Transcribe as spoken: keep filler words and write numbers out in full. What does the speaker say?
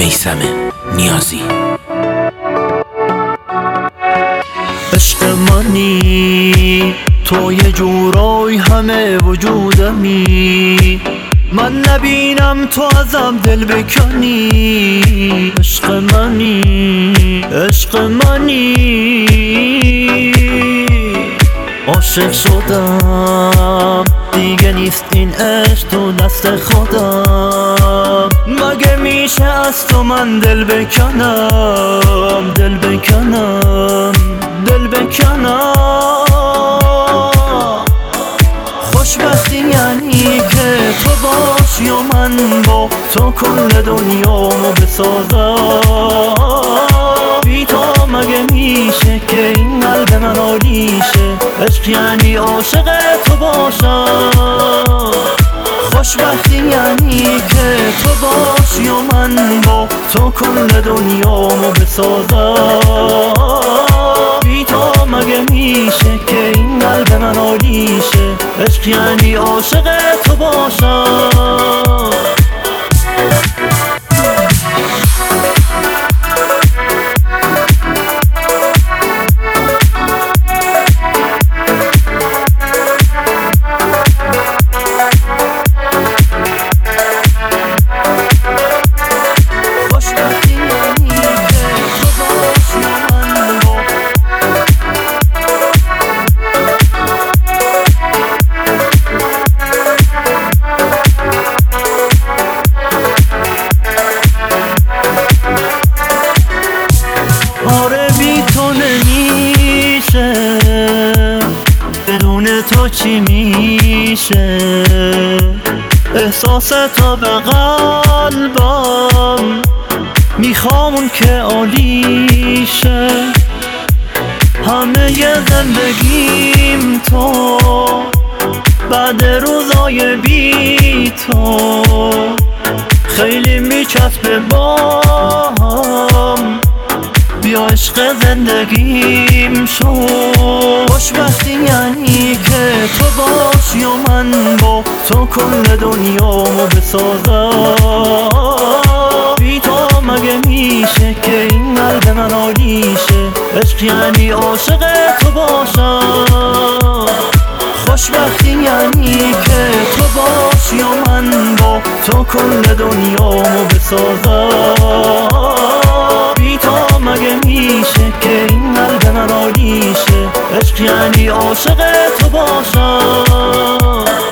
میثم نیازی. عشق منی تو یه جورای همه وجودمی، من نبینم تو ازم دل بکنی. عشق منی عشق منی عاشق شدم دیگه، نیست این عشق تو دست خودم. مگه میشه از تو من دل بکنم، دل بکنم دل بکنم. خوشبختی یعنی که تو باشی و من با تو کل دنیامو بسازم. بی تو مگه میشه که این قلب من آلیشه؟ عشق یعنی عاشق تو باشم. خوشبختی یعنی که تو باشی و من با تو کل دنیامو بسازم. بی تو مگه میشه که این قلب من آلیشه؟ عشق یعنی عاشق تو باشم. بدون تو چی میشه؟ احساس تو به قلبم میخوام اون که عالیشه. همه ی زندگیم تو، بعد روزای بی تو خیلی میچسبه باهم. بیا عشق زندگیم شو. خوشبختی یعنی که تو باشی و من با تو کل دنیامو بسازم. بی تو مگه میشه که این قلب من آلیشه؟ عشق یعنی عاشق تو باشم. خوشبختی یعنی که تو باشی و من با تو کل دنیامو بسازم. بی تو مگه میشه که این قلب من آلیشه؟ عشق یعنی عاشق تو باشم.